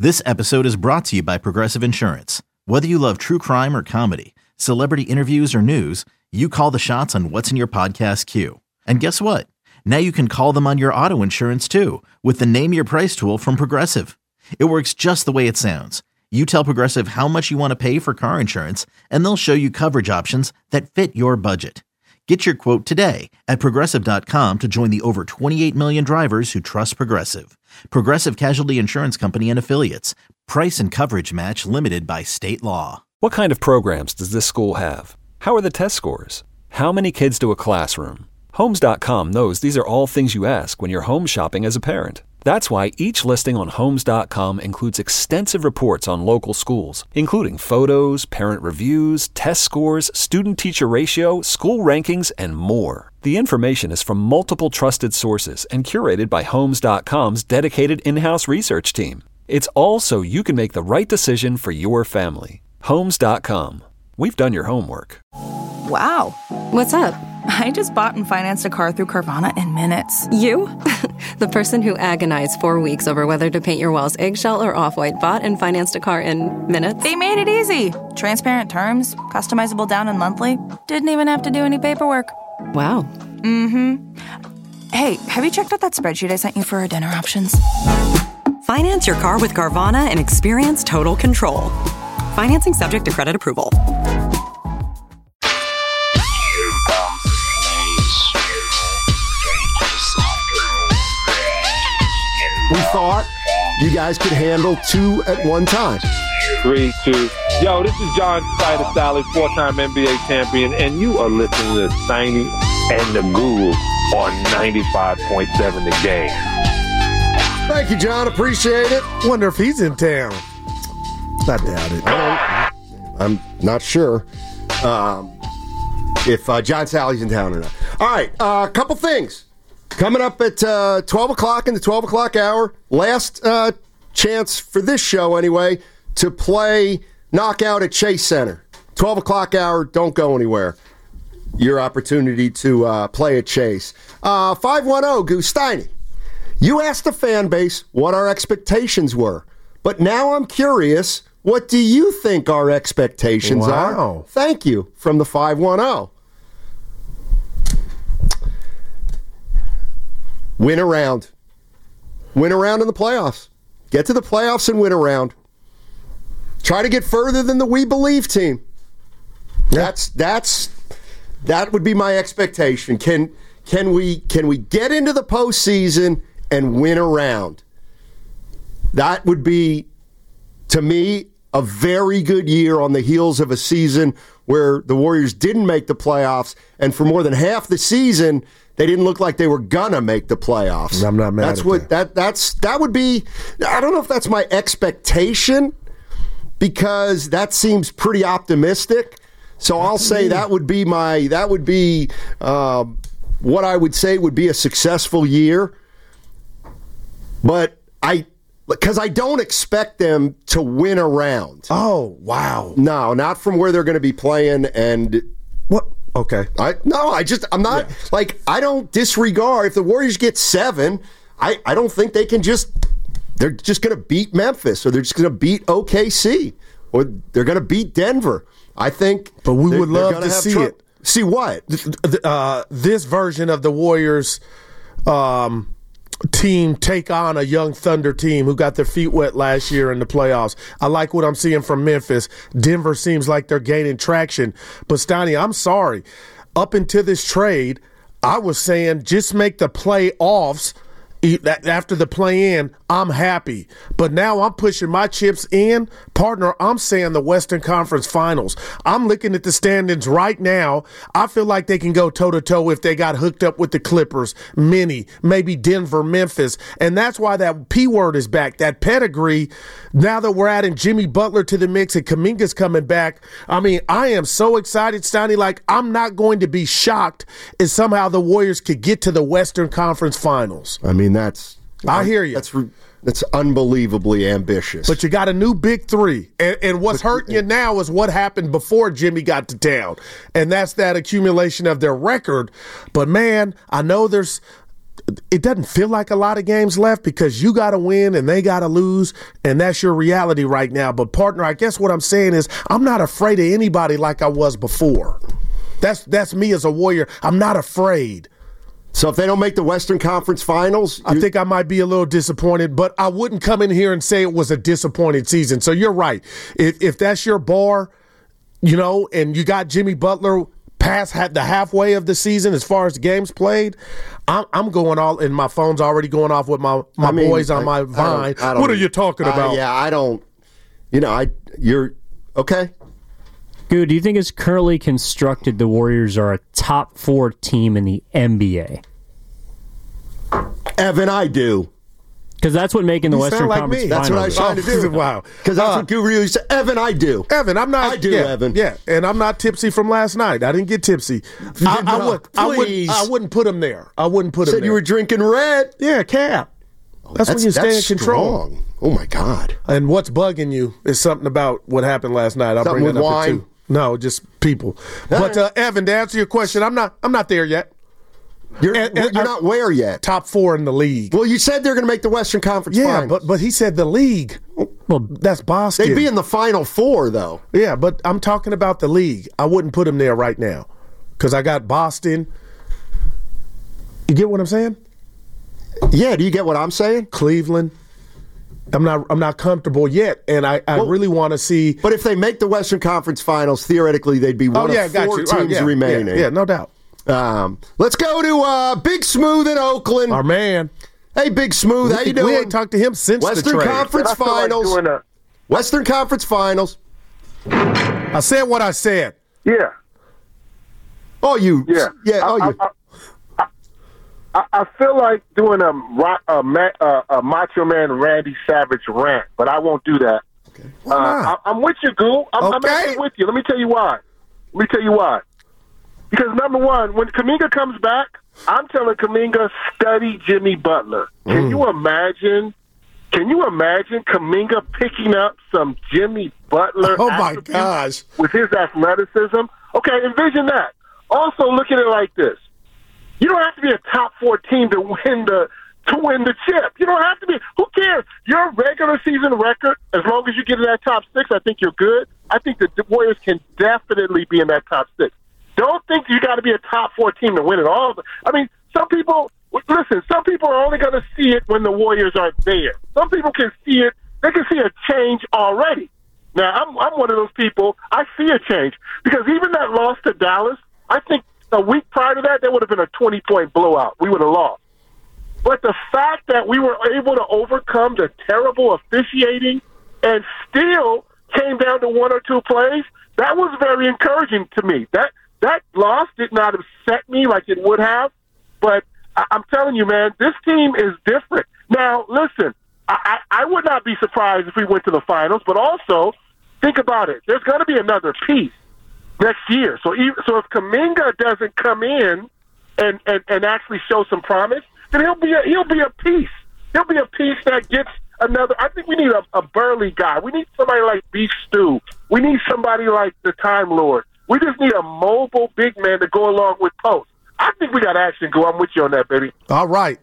This episode is brought to you by Progressive Insurance. Whether you love true crime or comedy, celebrity interviews or news, you call the shots on what's in your podcast queue. And guess what? Now you can call them on your auto insurance too with the Name Your Price tool from Progressive. It works just the way it sounds. You tell Progressive how much you want to pay for car insurance, and they'll show you coverage options that fit your budget. Get your quote today at Progressive.com to join the over 28 million drivers who trust Progressive. Progressive Casualty Insurance Company and Affiliates. Price and coverage match limited by state law. What kind of programs does this school have? How are the test scores? How many kids to a classroom? Homes.com knows these are all things you ask when you're home shopping as a parent. That's why each listing on Homes.com includes extensive reports on local schools, including photos, parent reviews, test scores, student-teacher ratio, school rankings, and more. The information is from multiple trusted sources and curated by Homes.com's dedicated in-house research team. It's all so you can make the right decision for your family. Homes.com. We've done your homework. Wow. What's up? I just bought and financed a car through Carvana in minutes. You? The person who agonized 4 weeks over whether to paint your walls eggshell or off-white bought and financed a car in minutes? They made it easy. Transparent terms, customizable down and monthly. Didn't even have to do any paperwork. Wow. Mm-hmm. Hey, have you checked out that spreadsheet I sent you for our dinner options? Finance your car with Carvana and experience total control. Financing subject to credit approval. We thought you guys could handle two at one time. 3, 2. Yo, this is John Spider Sally, 4-time NBA champion, and you are listening to Steiny and the Ghoul on 95.7 The Game. Thank you, John. Appreciate it. Wonder if he's in town. I doubt it. I'm not sure if John Sally's in town or not. All right, a couple things. Coming up at 12 o'clock in the 12 o'clock hour, last chance for this show anyway, to play Knockout at Chase Center. 12 o'clock hour, don't go anywhere. Your opportunity to play at Chase. 510, Goose Steiny. You asked the fan base what our expectations were, but now I'm curious, what do you think our expectations are? Thank you, from the 510. Win around. Win around in the playoffs. Get to the playoffs and win around. Try to get further than the We Believe team. That would be my expectation. Can we get into the postseason and win around? That would be, to me, a very good year on the heels of a season where the Warriors didn't make the playoffs, and for more than half the season, they didn't look like they were gonna make the playoffs. I'm not mad at that. That would be. I don't know if that's my expectation, because that seems pretty optimistic. So I'll say that would be what I would say would be a successful year. But because I don't expect them to win around. Oh, wow. No, not from where they're going to be playing. And what? Okay. I don't disregard if the Warriors get 7. I don't think they're just going to beat Memphis, or they're just going to beat OKC, or they're going to beat Denver. I think. But we would love to see it. See what? This version of the Warriors team take on a young Thunder team who got their feet wet last year in the playoffs. I like what I'm seeing from Memphis. Denver seems like they're gaining traction. But, Steiny, I'm sorry. Up until this trade, I was saying just make the playoffs. After the play-in, I'm happy. But now I'm pushing my chips in. Partner, I'm saying the Western Conference Finals. I'm looking at the standings right now. I feel like they can go toe-to-toe if they got hooked up with the Clippers, maybe Denver, Memphis. And that's why that P word is back, that pedigree. Now that we're adding Jimmy Butler to the mix and Kuminga's coming back, I mean, I am so excited, Steiny. Like, I'm not going to be shocked if somehow the Warriors could get to the Western Conference Finals. I mean, I hear you. That's unbelievably ambitious. But you got a new big three. And what's hurting you now is what happened before Jimmy got to town. And that's that accumulation of their record. But, man, I know there's it doesn't feel like a lot of games left because you got to win and they got to lose, and that's your reality right now. But, partner, I guess what I'm saying is I'm not afraid of anybody like I was before. That's me as a Warrior. I'm not afraid. So if they don't make the Western Conference Finals, I think I might be a little disappointed, but I wouldn't come in here and say it was a disappointed season. So you're right. If that's your bar, and you got Jimmy Butler past the halfway of the season as far as the games played, I'm going all, and my phone's already going off with my boys on my Vine. What are you talking about? I don't. You're okay. Goo, do you think it's currently constructed the Warriors are a top 4 team in the NBA? Evan, I do. Because that's what making the Western Conference Finals. That's what I was trying to do. Wow. Because that's what Guru said. Evan, I do. Evan, I'm not. I do, Evan. Yeah, and I'm not tipsy from last night. I didn't get tipsy. I wouldn't put him there. I wouldn't put him there. Said you were drinking red. Yeah, Cap. That's when you stay in control. Strong. Oh, my God. And what's bugging you is something about what happened last night. I'll something bring it with up wine? too. No, just people. But Evan, to answer your question, I'm not there yet. You're not where yet? Top 4 in the league. Well, you said they're going to make the Western Conference Finals. Yeah, but he said the league. Well, that's Boston. They'd be in the Final 4, though. Yeah, but I'm talking about the league. I wouldn't put them there right now because I got Boston. You get what I'm saying? Yeah, do you get what I'm saying? Cleveland. I'm not comfortable yet, and I really want to see. But if they make the Western Conference Finals, theoretically they'd be one of 4 teams remaining. Yeah, no doubt. Let's go to Big Smooth in Oakland. Our man. Hey, Big Smooth, how you doing? We ain't talked to him since the trade. Conference Finals. Western Conference Finals. I said what I said. Yeah. Oh, you. Yeah. Yeah. Oh, you. I feel like doing a Macho Man Randy Savage rant, but I won't do that. Okay. I'm with you, Goo. I'm actually with you. Let me tell you why. Because, number one, when Kuminga comes back, I'm telling Kuminga, study Jimmy Butler. Can you imagine Kuminga picking up some Jimmy Butler gosh, with his athleticism? Okay, envision that. Also, look at it like this. You don't have to be a top 4 team to win the chip. You don't have to be. Who cares? Your regular season record, as long as you get in that top 6, I think you're good. I think the Warriors can definitely be in that top 6. Don't think you got to be a top 4 team to win it all. I mean, some people are only going to see it when the Warriors are there. Some people can see it. They can see a change already. Now, I'm one of those people. I see a change because even that loss to Dallas, I think a week prior to that, there would have been a 20-point blowout. We would have lost. But the fact that we were able to overcome the terrible officiating and still came down to 1 or 2 plays, that was very encouraging to me. That loss did not upset me like it would have, but I'm telling you, man, this team is different. Now, listen, I would not be surprised if we went to the finals, but also think about it. There's going to be another piece next year. So if Kuminga doesn't come in and actually show some promise, then he'll be a piece. He'll be a piece that gets another. I think we need a burly guy. We need somebody like Beef Stew. We need somebody like the Time Lord. We just need a mobile big man to go along with Post. I think we got action. Go. I'm with you on that, baby. All right.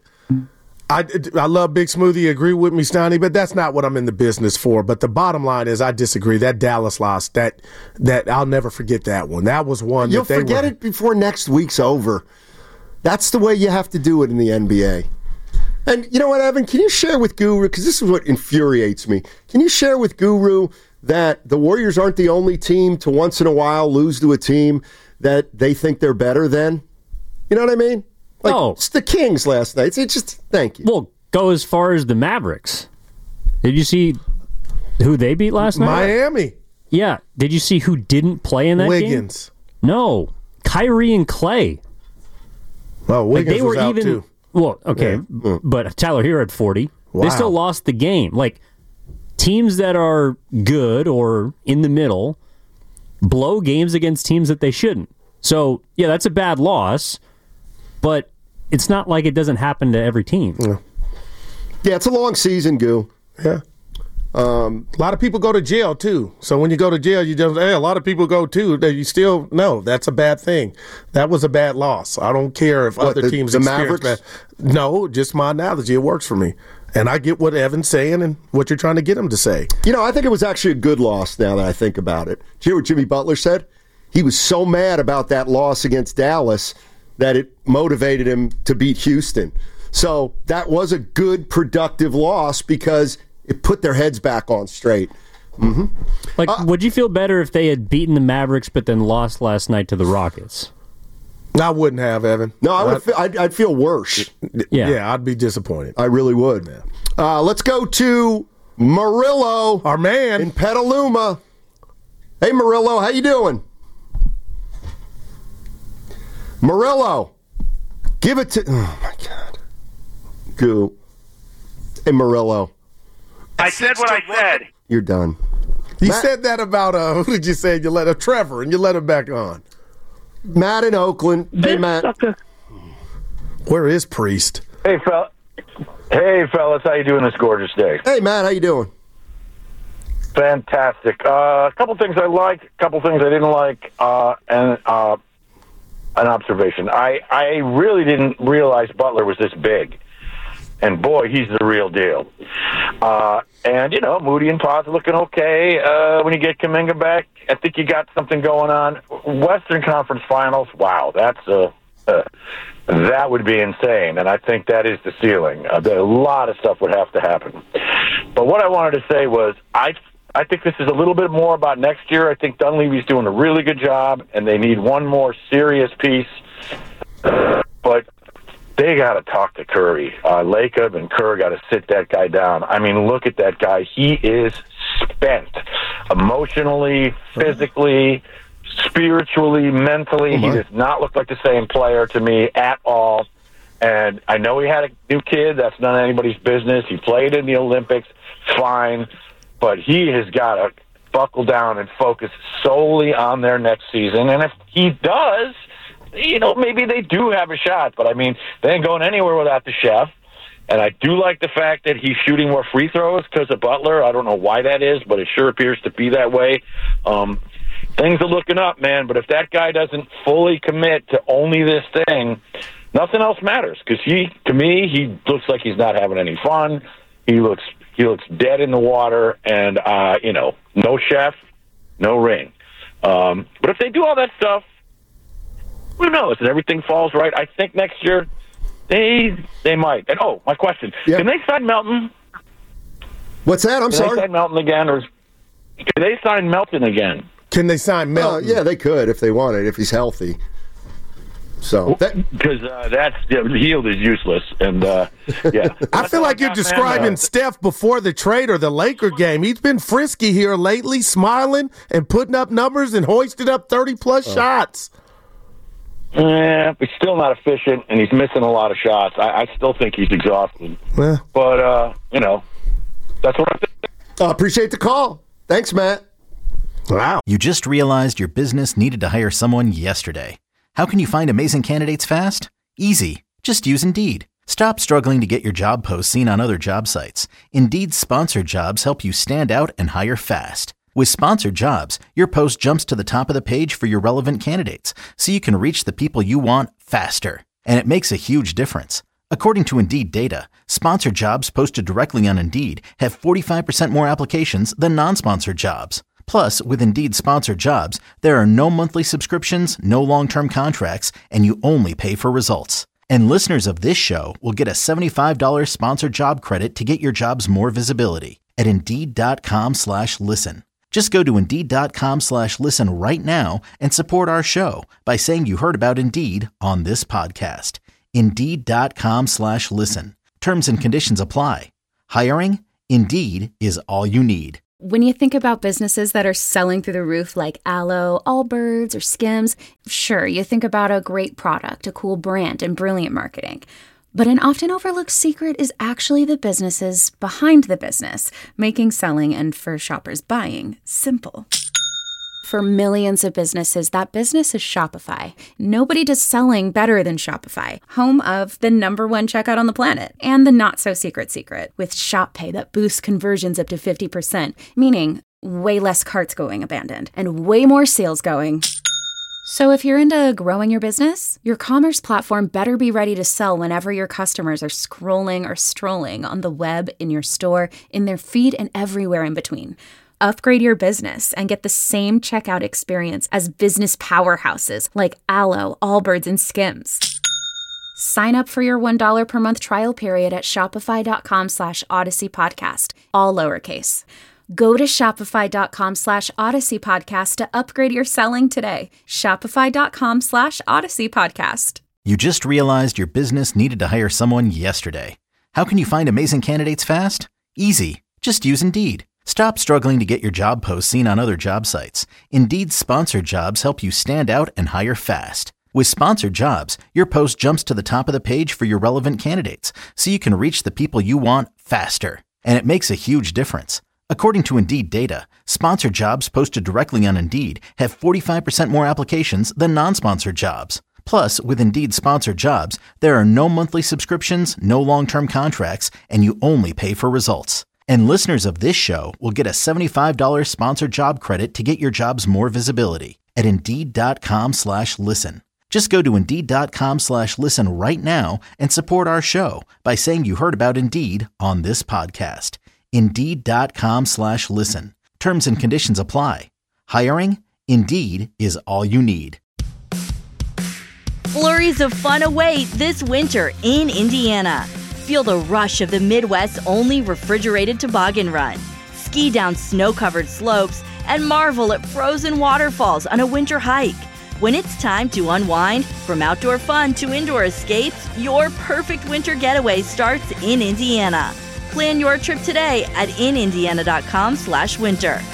I love Big Smoothie. Agree with me, Steiny, but that's not what I'm in the business for. But the bottom line is I disagree. That Dallas loss, that I'll never forget that one. That was one You'll forget it before next week's over. That's the way you have to do it in the NBA. And you know what, Evan? Can you share with Guru, because this is what infuriates me, can you share with Guru that the Warriors aren't the only team to once in a while lose to a team that they think they're better than? You know what I mean? It's the Kings last night. It's just, thank you. Well, go as far as the Mavericks. Did you see who they beat last night? Miami. Yeah. Did you see who didn't play in that game? Wiggins. No. Kyrie and Clay. Well, Wiggins was out too. Well, okay, but Tyler Hero had 40. Wow. They still lost the game. Like, teams that are good or in the middle blow games against teams that they shouldn't. So, yeah, that's a bad loss, but it's not like it doesn't happen to every team. Yeah, it's a long season, Goo. Yeah. A lot of people go to jail, too. So when you go to jail, you just, hey, a lot of people go, too. You still, no, that's a bad thing. That was a bad loss. I don't care if other teams experience bad. No, just my analogy. It works for me. And I get what Evan's saying and what you're trying to get him to say. I think it was actually a good loss now that I think about it. Did you hear what Jimmy Butler said? He was so mad about that loss against Dallas that it motivated him to beat Houston. So that was a good, productive loss because it put their heads back on straight. Mm-hmm. Would you feel better if they had beaten the Mavericks but then lost last night to the Rockets? I wouldn't have, Evan. No, I'd feel worse. Yeah, I'd be disappointed. I really would. Let's go to Murillo, our man in Petaluma. Hey, Murillo, how you doing? Murillo, give it to... Oh, my God. Goo. Hey, Murillo. I said what I said. You're done. You said that about, who did you say? You let Trevor, and you let him back on. Matt in Oakland. Hey, Matt. Where is Priest? Hey, fellas. How you doing this gorgeous day? Hey, Matt. How you doing? Fantastic. A couple things I liked, a couple things I didn't like, and an observation. I really didn't realize Butler was this big. And, boy, he's the real deal. And, Moody and Pod's looking okay. When you get Kuminga back, I think you got something going on. Western Conference Finals, wow, that would be insane. And I think that is the ceiling. A lot of stuff would have to happen. But what I wanted to say was I think this is a little bit more about next year. I think Dunleavy's doing a really good job, and they need one more serious piece. But they got to talk to Curry. Lacob and Kerr got to sit that guy down. I mean, look at that guy. He is spent emotionally, physically, spiritually, mentally. He does not look like the same player to me at all. And I know he had a new kid. That's none of anybody's business. He played in the Olympics. Fine. But he has got to buckle down and focus solely on their next season. And if he does, maybe they do have a shot. But, I mean, they ain't going anywhere without the chef. And I do like the fact that he's shooting more free throws because of Butler. I don't know why that is, but it sure appears to be that way. Things are looking up, man. But if that guy doesn't fully commit to only this thing, nothing else matters. Because to me, he looks like he's not having any fun. He looks dead in the water, and no chef, no ring. But if they do all that stuff, who knows? And everything falls right. I think next year they might. And my question: Can they sign Melton? What's that? I'm sorry. Can they sign Melton again, or can they sign Melton again? Can they sign Melton? Yeah, they could if they wanted, if he's healthy. So because the Hield is useless, and yeah. I feel like you're describing Steph before the trade or the Laker game. He's been frisky here lately, smiling and putting up numbers and hoisted up 30-plus shots. Yeah, he's still not efficient, and he's missing a lot of shots. I still think he's exhausted. Yeah. But that's what I think. Appreciate the call. Thanks, Matt. Wow. You just realized your business needed to hire someone yesterday. How can you find amazing candidates fast? Easy. Just use Indeed. Stop struggling to get your job posts seen on other job sites. Indeed's sponsored jobs help you stand out and hire fast. With sponsored jobs, your post jumps to the top of the page for your relevant candidates, so you can reach the people you want faster. And it makes a huge difference. According to Indeed data, sponsored jobs posted directly on Indeed have 45% more applications than non-sponsored jobs. Plus, with Indeed sponsored jobs, there are no monthly subscriptions, no long-term contracts, and you only pay for results. And listeners of this show will get a $75 sponsored job credit to get your jobs more visibility at Indeed.com/listen. Just go to Indeed.com/listen right now and support our show by saying you heard about Indeed on this podcast. Indeed.com/listen. Terms and conditions apply. Hiring? Indeed is all you need. When you think about businesses that are selling through the roof like Aloe, Allbirds, or Skims, sure, you think about a great product, a cool brand, and brilliant marketing. But an often overlooked secret is actually the businesses behind the business, making selling and, for shoppers, buying simple. For millions of businesses, that business is Shopify. Nobody does selling better than Shopify, home of the #1 checkout on the planet and the not-so-secret secret with Shop Pay that boosts conversions up to 50%, meaning way less carts going abandoned and way more sales going. So if you're into growing your business, your commerce platform better be ready to sell whenever your customers are scrolling or strolling on the web, in your store, in their feed, and everywhere in between. Upgrade your business and get the same checkout experience as business powerhouses like Alo, Allbirds, and Skims. Sign up for your $1 per month trial period at shopify.com/Odyssey Podcast, all lowercase. Go to shopify.com/Odyssey Podcast to upgrade your selling today. Shopify.com/Odyssey Podcast. You just realized your business needed to hire someone yesterday. How can you find amazing candidates fast? Easy. Just use Indeed. Stop struggling to get your job posts seen on other job sites. Indeed's sponsored jobs help you stand out and hire fast. With sponsored jobs, your post jumps to the top of the page for your relevant candidates, so you can reach the people you want faster. And it makes a huge difference. According to Indeed data, sponsored jobs posted directly on Indeed have 45% more applications than non-sponsored jobs. Plus, with Indeed sponsored jobs, there are no monthly subscriptions, no long-term contracts, and you only pay for results. And listeners of this show will get a $75 sponsored job credit to get your jobs more visibility at Indeed.com/listen. Just go to Indeed.com/listen right now and support our show by saying you heard about Indeed on this podcast. Indeed.com/listen. Terms and conditions apply. Hiring? Indeed is all you need. Flurries of fun await this winter in Indiana. Feel the rush of the Midwest's only refrigerated toboggan run. Ski down snow-covered slopes and marvel at frozen waterfalls on a winter hike. When it's time to unwind, from outdoor fun to indoor escapes, your perfect winter getaway starts in Indiana. Plan your trip today at inindiana.com/winter.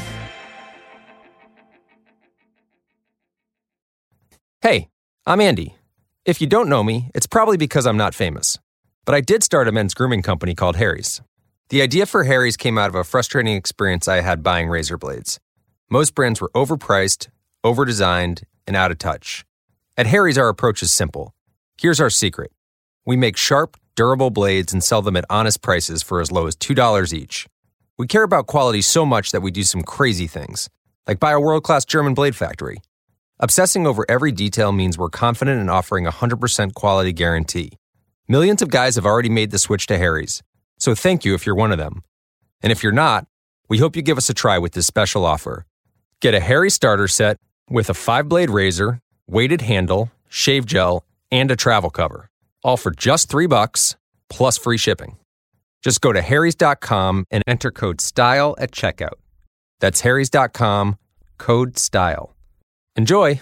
Hey, I'm Andy. If you don't know me, it's probably because I'm not famous. But I did start a men's grooming company called Harry's. The idea for Harry's came out of a frustrating experience I had buying razor blades. Most brands were overpriced, overdesigned, and out of touch. At Harry's, our approach is simple. Here's our secret. We make sharp, durable blades and sell them at honest prices for as low as $2 each. We care about quality so much that we do some crazy things, like buy a world-class German blade factory. Obsessing over every detail means we're confident in offering a 100% quality guarantee. Millions of guys have already made the switch to Harry's, so thank you if you're one of them. And if you're not, we hope you give us a try with this special offer. Get a Harry starter set with a 5-blade razor, weighted handle, shave gel, and a travel cover, all for just $3 plus free shipping. Just go to harrys.com and enter code STYLE at checkout. That's harrys.com, code STYLE. Enjoy.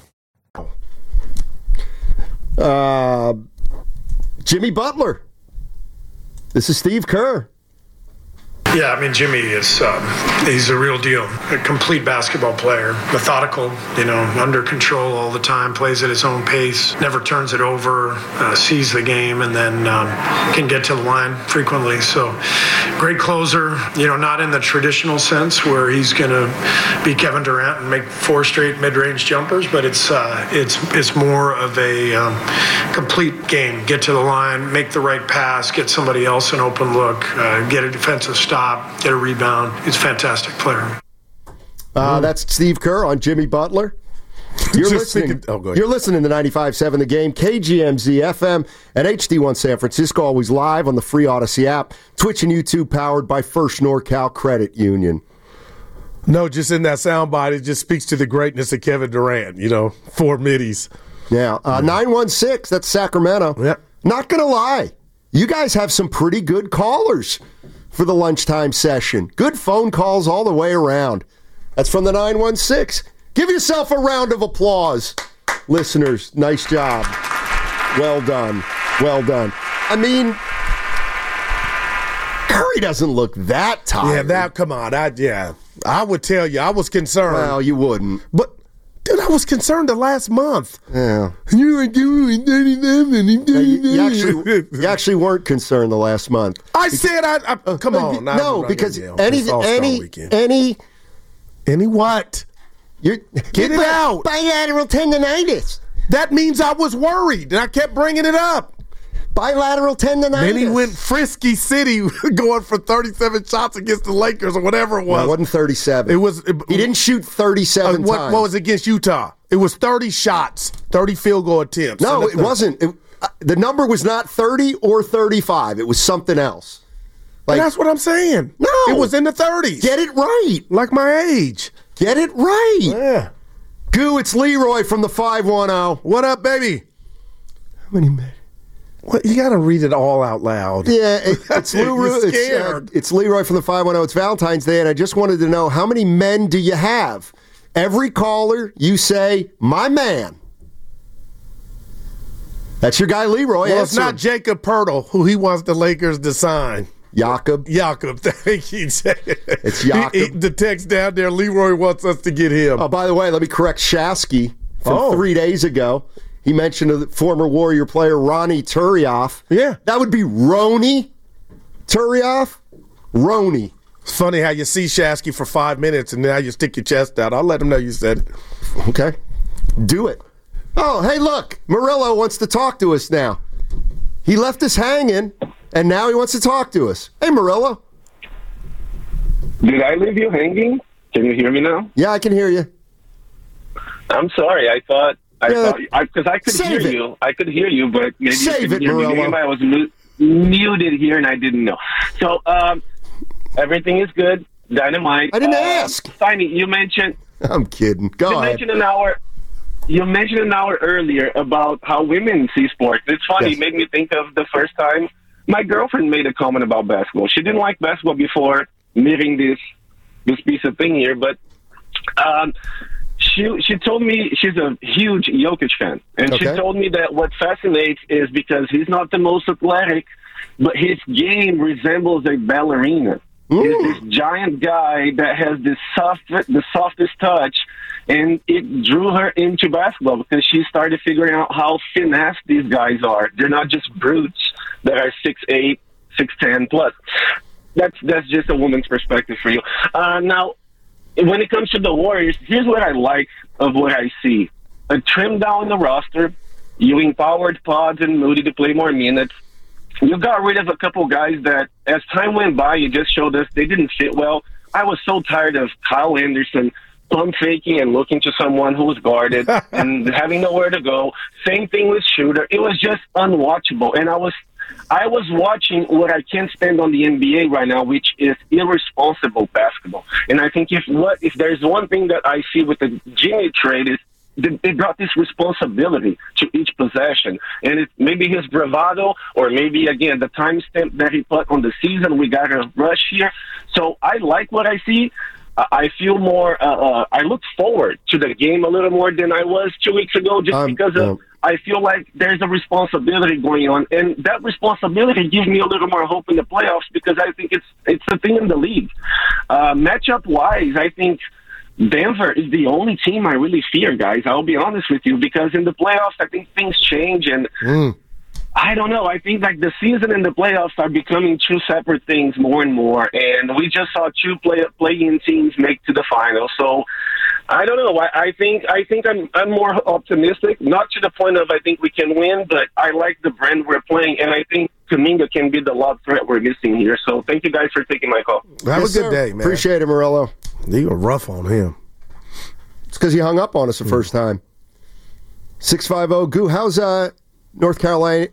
Jimmy Butler. This is Steve Kerr. Yeah, I mean, Jimmy is he's a real deal. A complete basketball player. Methodical, under control all the time, plays at his own pace, never turns it over, sees the game, and then can get to the line frequently. So, great closer, not in the traditional sense where he's going to be Kevin Durant and make 4 straight mid-range jumpers, but it's more of a complete game. Get to the line, make the right pass, get somebody else an open look, get a defensive stop, get a rebound. He's a fantastic player. That's Steve Kerr on Jimmy Butler. You're listening to 95.7 The Game, KGMZ FM at HD1 San Francisco, always live on the free Odyssey app, Twitch and YouTube, powered by First NorCal Credit Union. No, just in that soundbite, it just speaks to the greatness of Kevin Durant, 4 middies. Yeah, 916, that's Sacramento. Yep. Not going to lie, you guys have some pretty good callers for the lunchtime session. Good phone calls all the way around. That's from the 916. Give yourself a round of applause. Listeners, nice job. Well done. Well done. I mean, Curry doesn't look that tired. Yeah, come on. I would tell you, I was concerned. Well, you wouldn't. But, dude, I was concerned the last month. Yeah. You were doing 37. You actually weren't concerned the last month. I said, come on. No, because any what? Get it out. Bilateral tendonitis. That means I was worried, and I kept bringing it up. Bilateral tendonitis. Then he went Frisky City going for 37 shots against the Lakers or whatever it was. No, it wasn't 37. He didn't shoot 37 times. What was against Utah? It was 30 shots, 30 field goal attempts. No, it wasn't. The number was not 30 or 35. It was something else. Like, that's what I'm saying. No. It was in the 30s. Get it right. Like my age. Get it right. Yeah. Goo, it's Leroy from the 510. What up, baby? How many men? What, you got to read it all out loud. Yeah, it's Leroy from the 510. It's Valentine's Day, and I just wanted to know, how many men do you have? Every caller, you say, my man. That's your guy, Leroy. Well, it's not Jacob Pirtle, who he wants the Lakers to sign. Jakob, thank you. It's Jakob. The text down there, Leroy wants us to get him. Oh, by the way, let me correct Shasky from 3 days ago. He mentioned a former Warrior player, Ronnie Turioff. Yeah. That would be Roni Turioff. Roni. It's funny how you see Shasky for 5 minutes and now you stick your chest out. I'll let him know you said it. Okay. Do it. Oh, hey, look. Murillo wants to talk to us now. He left us hanging, and now he wants to talk to us. Hey, Murillo. Did I leave you hanging? Can you hear me now? Yeah, I can hear you. I'm sorry. I thought because I could hear you. I could hear you, but maybe you couldn't hear me. Maybe I was muted here and I didn't know. So everything is good. Dynamite. I didn't ask. Steiny, you mentioned. I'm kidding. Go ahead. You mentioned an hour earlier about how women see sports. It's funny. Yes. It made me think of the first time my girlfriend made a comment about basketball. She didn't like basketball before meeting this piece of thing here, but she told me she's a huge Jokic fan. And she told me that what fascinates is because he's not the most athletic, but his game resembles a ballerina. He's this giant guy that has the softest touch, and it drew her into basketball because she started figuring out how finesse these guys are. They're not just brutes that are 6'8", 6'10 plus. That's just a woman's perspective for you. Now, when it comes to the Warriors, here's what I like of what I see. A trim down the roster. You empowered Pods and Moody to play more minutes. You got rid of a couple guys that, as time went by, you just showed us they didn't fit well. I was so tired of Kyle Anderson pump faking and looking to someone who was guarded and having nowhere to go. Same thing with Shooter. It was just unwatchable. And I was watching what I can't stand on the NBA right now, which is irresponsible basketball. And I think if there's one thing that I see with the Jimmy trade is they brought this responsibility to each possession. And it's maybe his bravado or maybe, again, the timestamp that he put on the season. We got a rush here. So I like what I see. I feel more I look forward to the game a little more than I was 2 weeks ago just because I feel like there's a responsibility going on. And that responsibility gives me a little more hope in the playoffs because I think it's the thing in the league. Matchup-wise, I think Denver is the only team I really fear, guys. I'll be honest with you, because in the playoffs, I think things change, and I don't know. I think like the season and the playoffs are becoming two separate things more and more, and we just saw two play-in teams make to the finals. So I don't know. I think I'm more optimistic, not to the point of I think we can win, but I like the brand we're playing, and I think Kuminga can be the lob threat we're missing here. So thank you guys for taking my call. Have a good day, man. Appreciate it, Murillo. You were rough on him. It's because he hung up on us the first time. 650 Goo. How's North Carolina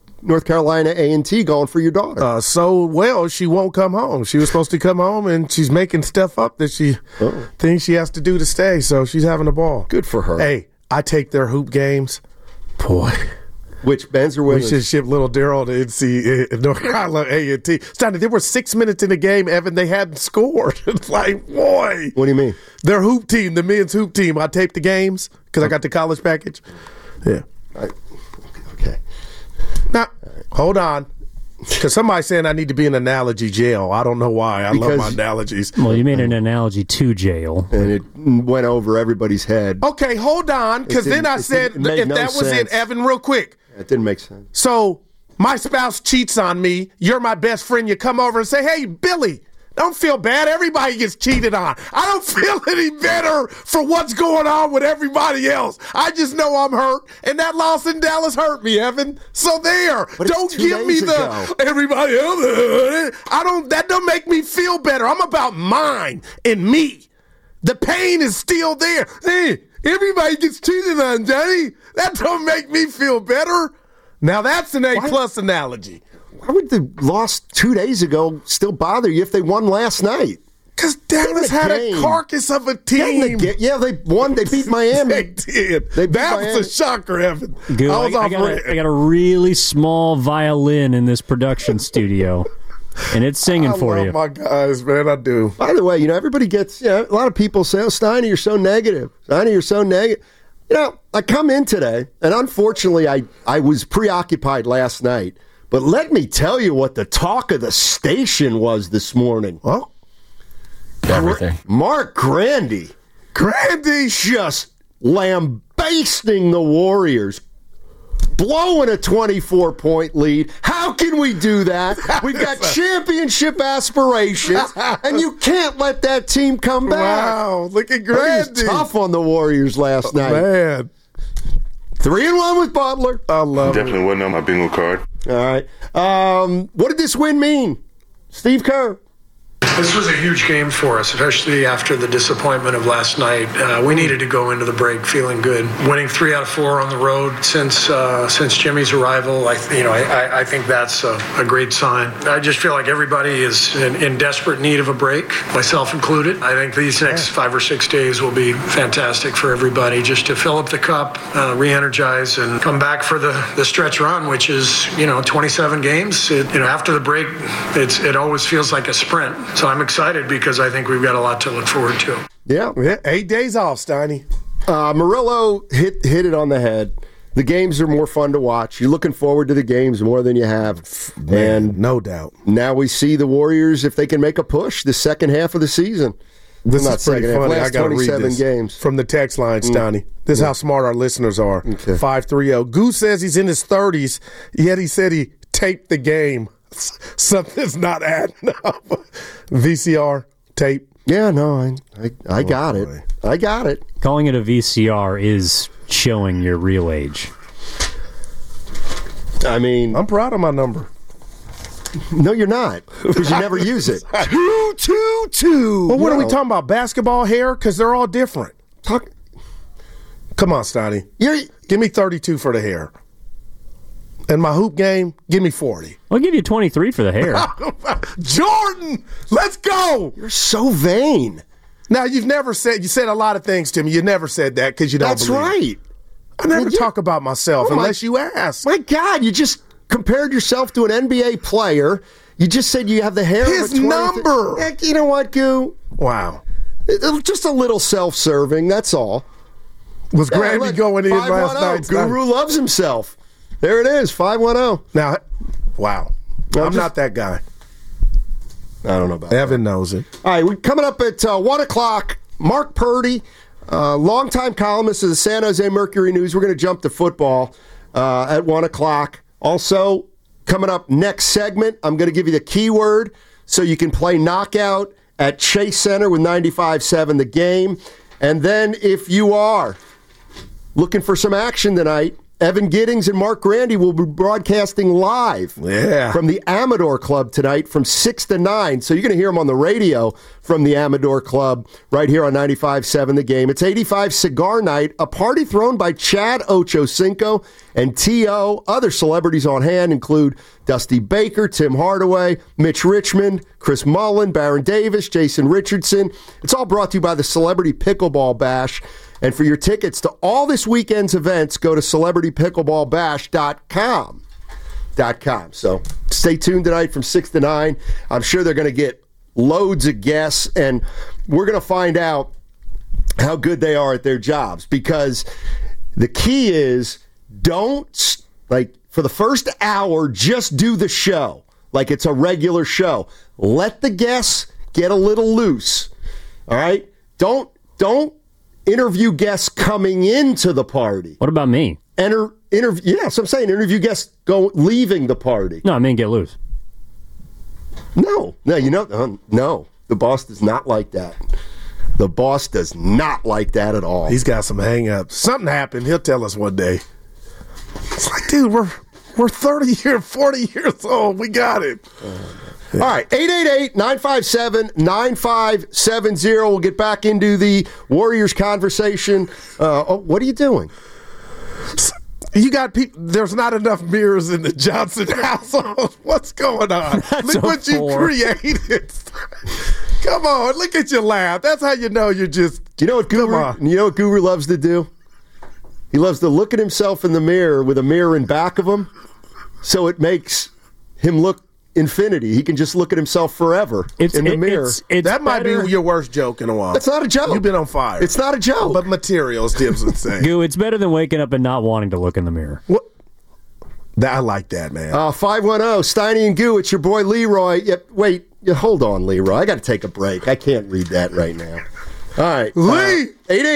A&T going for your daughter? So well, she won't come home. She was supposed to come home, and she's making stuff up that she thinks she has to do to stay. So she's having a ball. Good for her. Hey, I take their hoop games. Boy. Which men's or women's? We should ship little Daryl to NC North Carolina A&T. Sonny, there were 6 minutes in the game, Evan. They hadn't scored. It's like, boy. What do you mean? Their hoop team, the men's hoop team. I taped the games because I got the college package. Yeah. Okay. Now, hold on. Because somebody's saying I need to be in analogy jail. I don't know why. I love my analogies. Well, you made an analogy to jail. And it went over everybody's head. Okay, hold on. Because then I said, if that was it, Evan, real quick. It didn't make sense. So my spouse cheats on me. You're my best friend. You come over and say, hey, Billy, Don't feel bad. Everybody gets cheated on. I don't feel any better for what's going on with everybody else. I just know I'm hurt, and that loss in Dallas hurt me, Evan. So there. But don't give me everybody else. That don't make me feel better. I'm about mine and me. The pain is still there. Hey, everybody gets cheated on, Johnny. That don't make me feel better. Now that's an A-plus analogy. Why would the loss 2 days ago still bother you if they won last night? Because Dallas had a carcass of a team. They won. They beat Miami. They did. That was a shocker, Evan. Good. I got a really small violin in this production studio, and it's singing for you. I love my guys, man. I do. By the way, everybody gets, a lot of people say, Steiny, you're so negative. Steiny, you're so negative. I come in today, and unfortunately, I was preoccupied last night. But let me tell you what the talk of the station was this morning. Well, everything. Mark Grandy. Grandy's just lambasting the Warriors, blowing a 24-point lead. How can we do that? We've got championship aspirations, and you can't let that team come back. Wow, look at Grandy. He was tough on the Warriors last night. Man. 3-1 with Butler. I love it. Definitely wasn't on my bingo card. All right. What did this win mean? Steve Kerr. This was a huge game for us, especially after the disappointment of last night. We needed to go into the break feeling good. Winning 3 out of 4 on the road since Jimmy's arrival, I think that's a great sign. I just feel like everybody is in desperate need of a break, myself included. I think these next 5 or 6 days will be fantastic for everybody, just to fill up the cup, re-energize, and come back for the stretch run, which is 27 games. After the break, it always feels like a sprint. So I'm excited because I think we've got a lot to look forward to. Yeah. 8 days off, Steiny. Murillo hit it on the head. The games are more fun to watch. You're looking forward to the games more than you have. Man, no doubt. Now we see the Warriors, if they can make a push the second half of the season. This is pretty funny. I got to read this games. From the text line, Steiny. This is how smart our listeners are. Okay. 530. Goose says he's in his 30s, yet he said he taped the game. Something's not adding up. VCR tape. Yeah, no, I got it. I got it. Calling it a VCR is showing your real age. I mean, I'm proud of my number. No, you're not, because you never use it. 222. Well, what are we talking about? Basketball hair? Because they're all different. Come on, Steiny. Give me 32 for the hair. And my hoop game, give me 40. I'll give you 23 for the hair. Jordan, let's go. You're so vain. Now, you said a lot of things to me. You never said that because you don't believe. That's right. I never talk about myself unless you ask. My God, you just compared yourself to an NBA player. You just said you have the hair His of a 20. number. You know what, Goo? Wow. Just a little self-serving, that's all. Was Grandy going in last night? Guru loves himself. There it is, 510. Now, wow. I'm not that guy. I don't know about Evan knows it. All right, we're coming up at 1 o'clock. Mark Purdy, longtime columnist of the San Jose Mercury News. We're going to jump to football at 1 o'clock. Also, coming up next segment, I'm going to give you the keyword so you can play Knockout at Chase Center with 95.7 The Game. And then if you are looking for some action tonight, Evan Giddings and Mark Grandy will be broadcasting live from the Amador Club tonight from 6 to 9. So you're going to hear them on the radio from the Amador Club right here on 95.7 The Game. It's 85 Cigar Night, a party thrown by Chad Ochocinco and T.O. Other celebrities on hand include Dusty Baker, Tim Hardaway, Mitch Richmond, Chris Mullen, Baron Davis, Jason Richardson. It's all brought to you by the Celebrity Pickleball Bash. And for your tickets to all this weekend's events, go to CelebrityPickleballBash.com. So stay tuned tonight from 6 to 9. I'm sure they're going to get loads of guests, and we're going to find out how good they are at their jobs. Because the key is don't, for the first hour, just do the show like it's a regular show. Let the guests get a little loose. All right? Don't interview guests coming into the party. What about me? Yes, I'm saying interview guests leaving the party. No, I mean get loose. No, no. The boss does not like that. The boss does not like that at all. He's got some hang-ups. Something happened. He'll tell us one day. It's like, dude, we're 40 years old. We got it. All right, 888-957-9570. We'll get back into the Warriors conversation. What are you doing? You got people. There's not enough mirrors in the Johnson household. What's going on? Look what you created. Come on, look at your laugh. That's how you know you're just. You know what Guru loves to do? He loves to look at himself in the mirror with a mirror in back of him, so it makes him look infinity. He can just look at himself forever in the mirror. That might be your worst joke in a while. It's not a joke. You've been on fire. It's not a joke. But materials, Dibs would say. Goo, it's better than waking up and not wanting to look in the mirror. What? I like that, man. 510, Steiny and Goo, it's your boy Leroy. Wait, hold on, Leroy. I got to take a break. I can't read that right now. All right. Lee!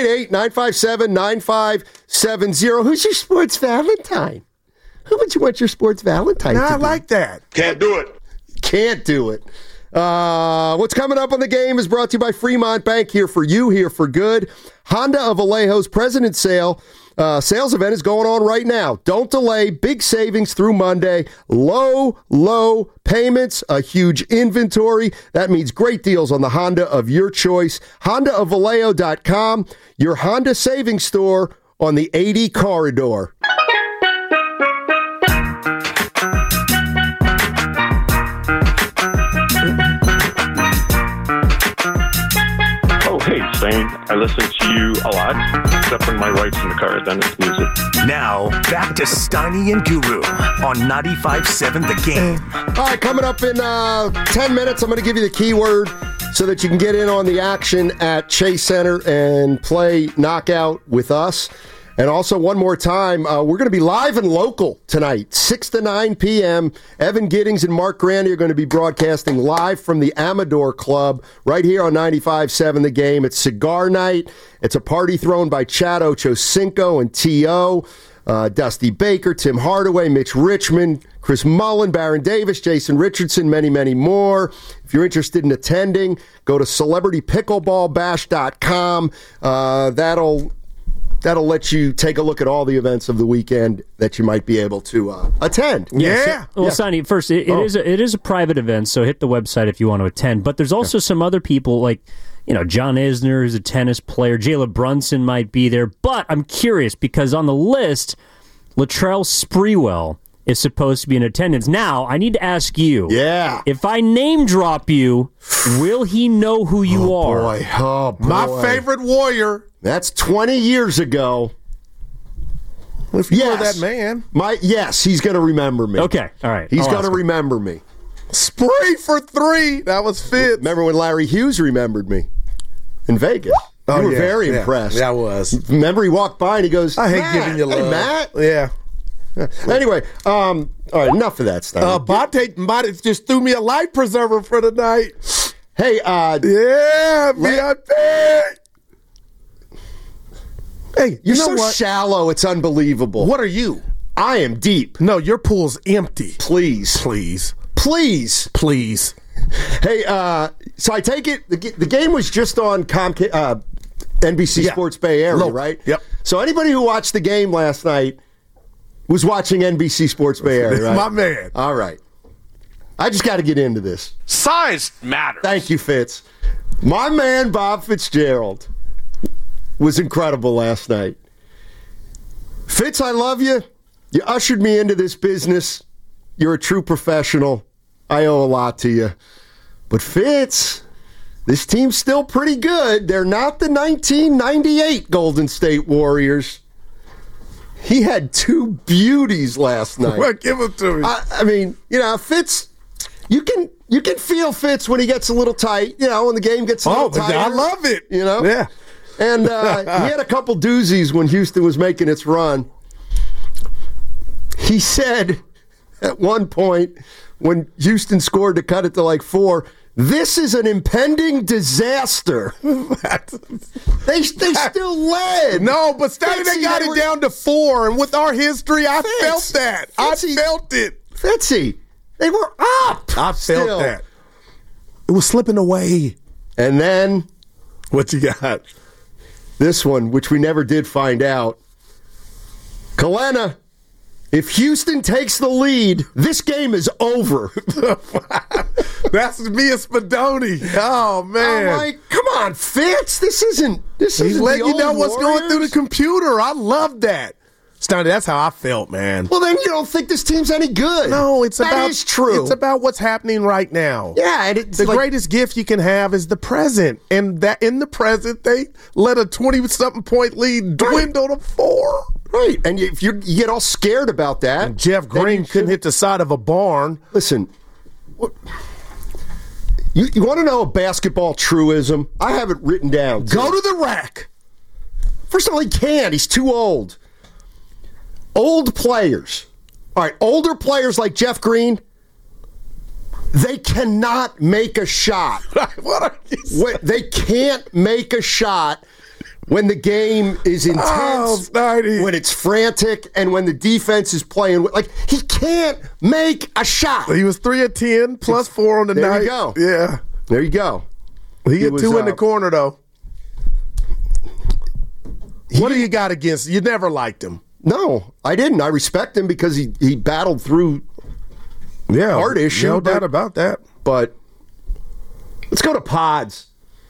888-957-9570. Who's your sports Valentine? Who would you want your sports Valentine to be? I like that. Can't do it. Can't do it. What's coming up on the game is brought to you by Fremont Bank. Here for you, here for good. Honda of Vallejo's President's Sale. Sales event is going on right now. Don't delay. Big savings through Monday. Low payments. A huge inventory. That means great deals on the Honda of your choice. HondaofVallejo.com. Your Honda savings store on the 80 corridor. I listen to you a lot, except when my wife's in the car, then it's music. Now, back to Steiny and Guru on 95.7 The Game. All right, coming up in 10 minutes, I'm going to give you the keyword so that you can get in on the action at Chase Center and play Knockout with us. And also, one more time, we're going to be live and local tonight, 6 to 9 p.m. Evan Giddings and Mark Grandy are going to be broadcasting live from the Amador Club right here on 95.7 The Game. It's cigar night. It's a party thrown by Chad Ochocinco and T.O., Dusty Baker, Tim Hardaway, Mitch Richmond, Chris Mullen, Baron Davis, Jason Richardson, many, many more. If you're interested in attending, go to CelebrityPickleballBash.com. That'll let you take a look at all the events of the weekend that you might be able to attend. Yeah. Well, Sonny, first, it is a private event, so hit the website if you want to attend. But there's also some other people, like, John Isner, who's a tennis player. Jayla Brunson might be there. But I'm curious, because on the list, Latrell Sprewell is supposed to be in attendance. Now, I need to ask you. Yeah. If I name drop you, will he know who you are? Oh, boy. My favorite Warrior. That's 20 years ago. If you were that man. Yes, he's going to remember me. Okay, all right. He's going to remember me. Spree for 3. That was fit. Remember when Larry Hughes remembered me in Vegas? You were very impressed. Yeah, I was. Remember he walked by and he goes, I hate giving you love. Hey, Matt. Yeah. Anyway, all right, enough of that stuff. Bate just threw me a life preserver for the night. Hey, yeah, VIP. Hey, you're so shallow, it's unbelievable. What are you? I am deep. No, your pool's empty. Please. Hey, so I take it, the game was just on NBC Sports Bay Area, right? Yep. So anybody who watched the game last night was watching NBC Sports Bay Area, right? My man. All right. I just got to get into this. Size matters. Thank you, Fitz. My man, Bob Fitzgerald, was incredible last night. Fitz, I love you. You ushered me into this business. You're a true professional. I owe a lot to you. But Fitz, this team's still pretty good. They're not the 1998 Golden State Warriors. He had 2 beauties last night. Well, give it to me. I mean, Fitz, you can feel Fitz when he gets a little tight, when the game gets a little tighter. I love it. Yeah. And he had a couple doozies when Houston was making its run. He said at one point when Houston scored to cut it to like 4, this is an impending disaster. They still led. No, but Steady, they got it down to 4. And with our history, I felt that. I felt it. Fitzy, they were up. I felt that. It was slipping away. And then, what you got? This one, which we never did find out. Kalena, if Houston takes the lead, this game is over. That's me and Spadoni. Oh, man. I'm like, come on, Fitz. This isn't He's letting you know what's Warriors. going through the computer. I love that. Stoney, that's how I felt, man. Well, then you don't think this team's any good. No, That is true. It's about what's happening right now. Yeah, and it's the greatest gift you can have is the present. And that in the present, they let a 20-something point lead dwindle to 4. Right, and if you get all scared about that. And Jeff Green couldn't hit the side of a barn. Listen, you want to know a basketball truism? I have it written down. Go to the rack. First of all, he can't. He's too old. Old players. All right, older players like Jeff Green, they cannot make a shot. What are you saying? They can't make a shot when the game is intense, when it's frantic, and when the defense is playing. Like, he can't make a shot. He was 3 of 10, plus 4 on the night. There you go. Yeah. There you go. He hit 2 in the corner, though. What do you got against? You never liked him. No, I didn't. I respect him because he battled through hard issue. No doubt about that. But let's go to Pods.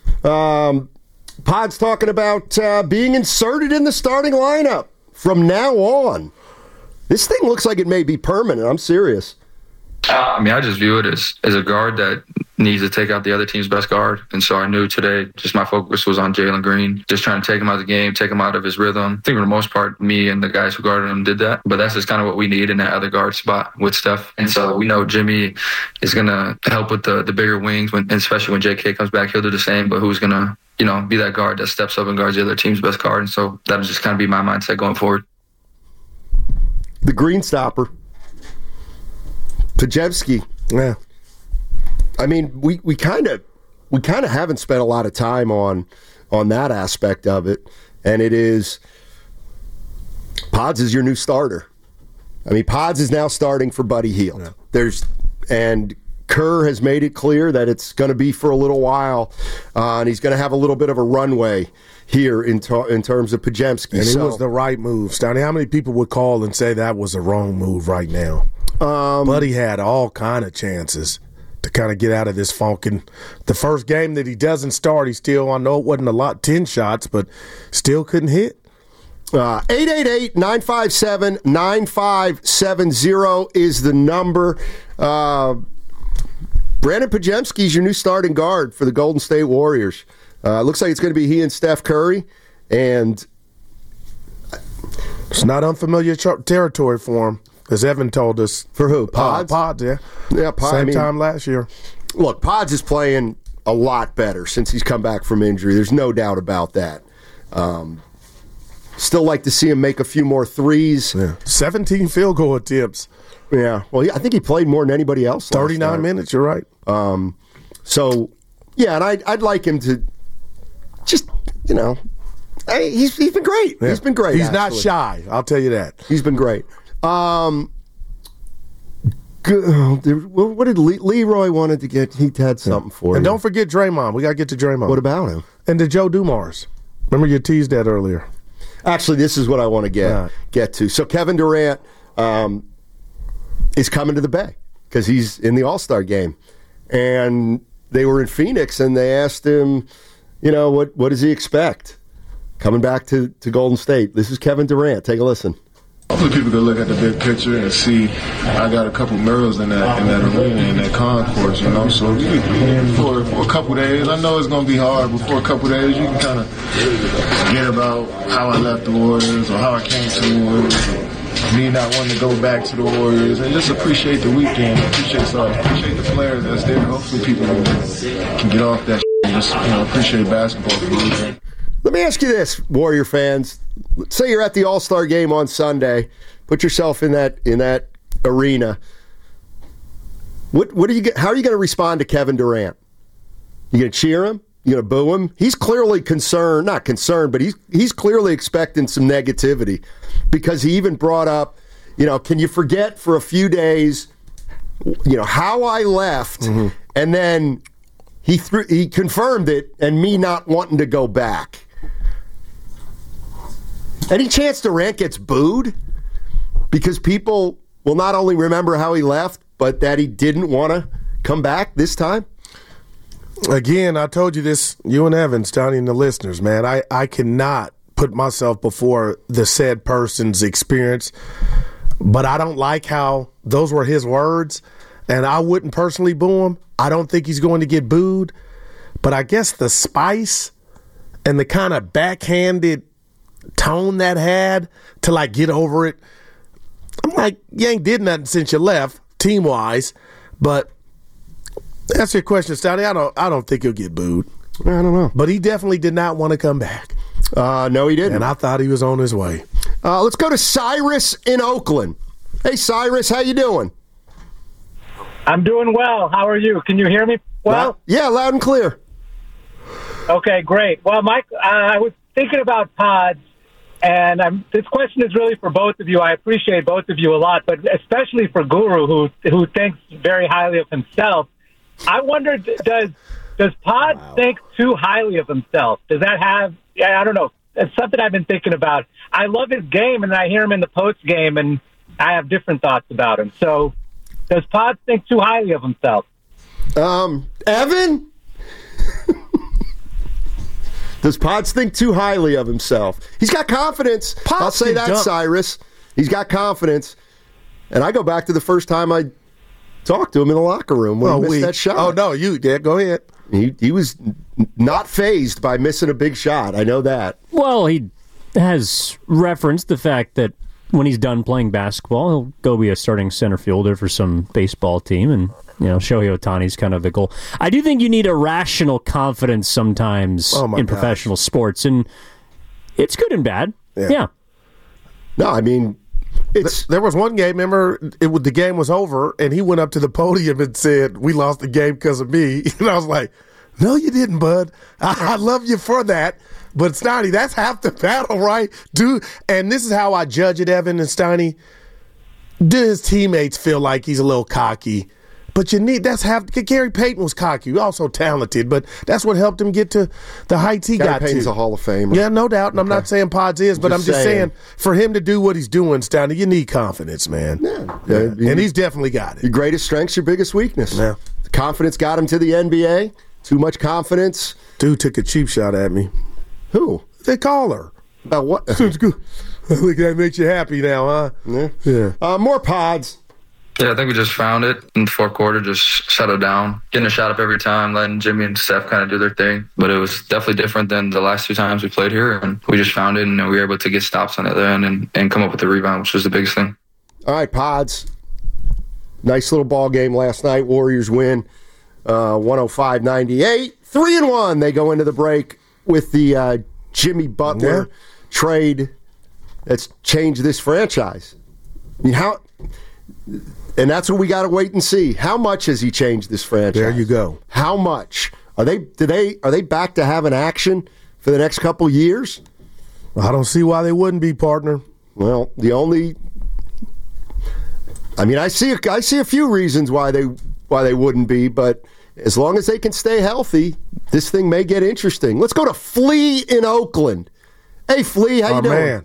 Pods talking about being inserted in the starting lineup from now on. This thing looks like it may be permanent. I'm serious. I just view it as a guard that needs to take out the other team's best guard. And so I knew today just my focus was on Jalen Green, just trying to take him out of the game, take him out of his rhythm. I think for the most part, me and the guys who guarded him did that. But that's just kind of what we need in that other guard spot with Steph. And so we know Jimmy is going to help with the bigger wings, especially when JK comes back, he'll do the same. But who's going to, be that guard that steps up and guards the other team's best guard. And so that'll just kind of be my mindset going forward. The Green Stopper. Podziemski. Yeah. I mean, we kind of haven't spent a lot of time on that aspect of it, and it is Pods is your new starter. I mean, Pods is now starting for Buddy Hield. Yeah. And Kerr has made it clear that it's going to be for a little while, and he's going to have a little bit of a runway here in terms of Podziemski. And it was the right move, Stoney. How many people would call and say that was the wrong move right now? Buddy had all kind of chances to kind of get out of this funk. And the first game that he doesn't start, he still, I know it wasn't a lot, 10 shots, but still couldn't hit. 888-957-9570 is the number. Brandon Podziemski is your new starting guard for the Golden State Warriors. Looks like it's going to be he and Steph Curry. And it's not unfamiliar territory for him. As Evan told us. For who? Pods? Pods, yeah. Yeah, Same time last year. Look, Pods is playing a lot better since he's come back from injury. There's no doubt about that. Still like to see him make a few more threes. Yeah. 17 field goal attempts. Yeah. Well, I think he played more than anybody else. 39 minutes, you're right. So, yeah, and I'd like him to just, he's been great. Yeah. He's been great. He's not shy, I'll tell you that. He's been great. What did Leroy wanted to get? He had something for you. And don't forget Draymond. We got to get to Draymond. What about him? And to Joe Dumars. Remember you teased that earlier. Actually, this is what I want to get to. So Kevin Durant is coming to the Bay because he's in the All-Star game. And they were in Phoenix, and they asked him, what does he expect coming back to Golden State? This is Kevin Durant. Take a listen. Hopefully people can look at the big picture and see I got a couple murals in that arena, in that concourse, So for a couple days, I know it's going to be hard, but for a couple days you can kind of forget about how I left the Warriors or how I came to the Warriors or me not wanting to go back to the Warriors and just appreciate the weekend, appreciate the players that's there. Hopefully people can get off that and just appreciate basketball for the weekend. Let me ask you this, Warrior fans. Let's say you're at the All-Star game on Sunday. Put yourself in that arena. What do you get? How are you going to respond to Kevin Durant? You going to cheer him? You going to boo him? He's clearly not concerned, but he's clearly expecting some negativity because he even brought up, can you forget for a few days, how I left, and then he confirmed it, and me not wanting to go back. Any chance Durant gets booed? Because people will not only remember how he left, but that he didn't want to come back this time? Again, I told you this, you and Evans, Donnie, and the listeners, man. I cannot put myself before the said person's experience, but I don't like how those were his words, and I wouldn't personally boo him. I don't think he's going to get booed, but I guess the spice and the kind of backhanded tone that had to, like, get over it, I'm like, you ain't did nothing since you left, team-wise, but that's your question, Stoney. I don't think he'll get booed. I don't know. But he definitely did not want to come back. No, he didn't. And I thought he was on his way. Let's go to Cyrus in Oakland. Hey, Cyrus, how you doing? I'm doing well. How are you? Can you hear me well? Yeah, loud and clear. Okay, great. Well, Mike, I was thinking about pods, and this question is really for both of you. I appreciate both of you a lot, but especially for Guru, who thinks very highly of himself. I wonder, does Pod think too highly of himself? Does that have, I don't know, it's something I've been thinking about. I love his game, and I hear him in the post game, and I have different thoughts about him. So does Pod think too highly of himself? Evan? Does Pods think too highly of himself? He's got confidence. I'll say that, Cyrus. He's got confidence. And I go back to the first time I talked to him in the locker room when he missed that shot. Oh, no, you did. Go ahead. He was not fazed by missing a big shot. I know that. Well, he has referenced the fact that when he's done playing basketball, he'll go be a starting center fielder for some baseball team, and Shohei Ohtani's kind of the goal. I do think you need a rational confidence sometimes in professional sports, and it's good and bad. Yeah. No, I mean, there was one game, remember, the game was over, and he went up to the podium and said, "We lost the game because of me." And I was like, "No, you didn't, bud. I love you for that." But, Steiny, that's half the battle, right? Dude, and this is how I judge it, Evan and Steiny. Do his teammates feel like he's a little cocky? But that's half. Gary Payton was cocky, also talented, but that's what helped him get to the heights he got to. Gary Payton's a Hall of Famer. Yeah, no doubt, and I'm not saying Pods is, but I'm just saying for him to do what he's doing, Steiny, you need confidence, man. Yeah. And he's definitely got it. Your greatest strength's your biggest weakness. Yeah. Confidence got him to the NBA. Too much confidence. Dude took a cheap shot at me. Who? The caller. About what? I think that makes you happy now, huh? Yeah. More Pods. Yeah, I think we just found it in the fourth quarter, just settled down, getting a shot up every time, letting Jimmy and Steph kind of do their thing. But it was definitely different than the last two times we played here, and we just found it, and we were able to get stops on the other end and come up with the rebound, which was the biggest thing. All right, Pods. Nice little ball game last night. Warriors win 105-98. 3-1. They go into the break with the Jimmy Butler trade that's changed this franchise. I mean, how... And that's what we got to wait and see. How much has he changed this franchise? There you go. How much? Are they back to having action for the next couple years? I don't see why they wouldn't be, partner. Well, I see a few reasons why they wouldn't be, but as long as they can stay healthy, this thing may get interesting. Let's go to Flea in Oakland. Hey, Flea, how you doing? Man.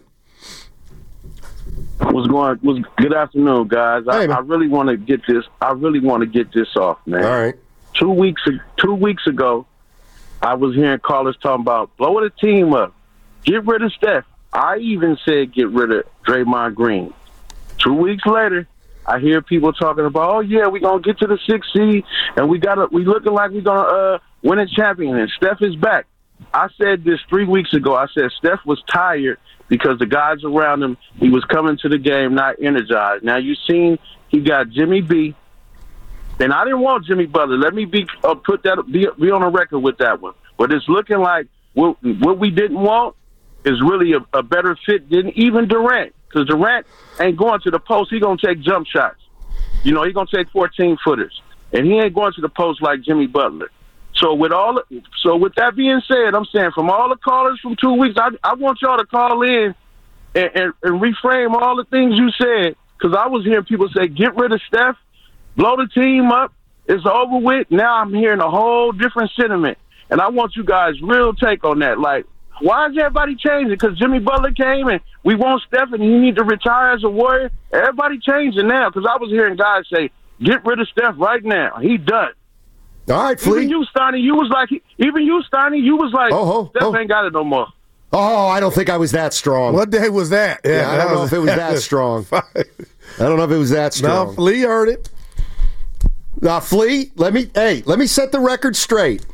Good afternoon, guys. Hey, I really want to get this. I really want to get this off, man. All right. 2 weeks ago, I was hearing callers talking about blowing the team up, get rid of Steph. I even said get rid of Draymond Green. 2 weeks later, I hear people talking about, oh yeah, we're gonna get to the 6th seed, and we looking like we're gonna win a championship. And Steph is back. I said this 3 weeks ago. I said Steph was tired because the guys around him, he was coming to the game not energized. Now you've seen he got Jimmy B, and I didn't want Jimmy Butler. Let me be on a record with that one. But it's looking like what we didn't want is really a better fit than even Durant, because Durant ain't going to the post. He gonna take jump shots. He gonna take 14-footers, and he ain't going to the post like Jimmy Butler. So with that being said, I'm saying from all the callers from 2 weeks, I want y'all to call in and reframe all the things you said, because I was hearing people say, get rid of Steph, blow the team up, it's over with. Now I'm hearing a whole different sentiment. And I want you guys' real take on that. Like, why is everybody changing? Because Jimmy Butler came and we want Steph and he need to retire as a Warrior. Everybody changing now because I was hearing guys say, get rid of Steph right now. He done. All right, Flea. Even you, Steiny, you was like, Steph ain't got it no more. Oh, I don't think I was that strong. What day was that? Yeah, I don't know if it was that strong. I don't know if it was that strong. No, Flea heard it. Now, Flea, let me set the record straight.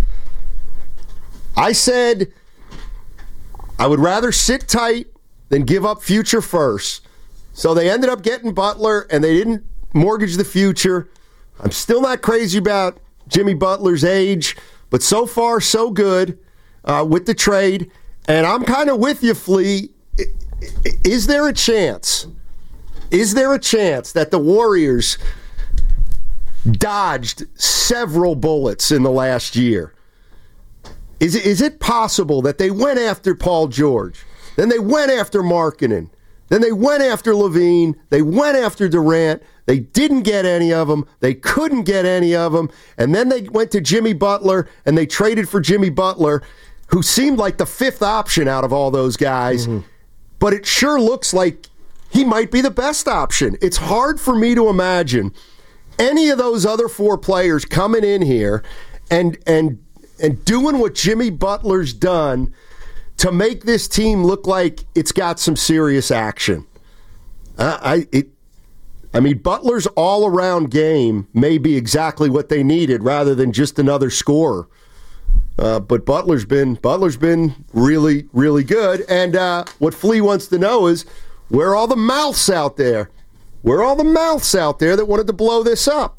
I said I would rather sit tight than give up future first. So they ended up getting Butler, and they didn't mortgage the future. I'm still not crazy about Jimmy Butler's age, but so far, so good with the trade. And I'm kind of with you, Flea. Is there a chance? Is there a chance that the Warriors dodged several bullets in the last year? Is it possible that they went after Paul George, then they went after Markkanen, then they went after Levine, they went after Durant, they didn't get any of them, they couldn't get any of them, and then they went to Jimmy Butler and they traded for Jimmy Butler, who seemed like the fifth option out of all those guys, but it sure looks like he might be the best option. It's hard for me to imagine any of those other four players coming in here and doing what Jimmy Butler's done to make this team look like it's got some serious action. I mean, Butler's all-around game may be exactly what they needed rather than just another scorer. But Butler's been really, really good. And what Flea wants to know is, where are all the mouths out there? Where are all the mouths out there that wanted to blow this up?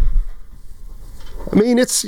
I mean, it's,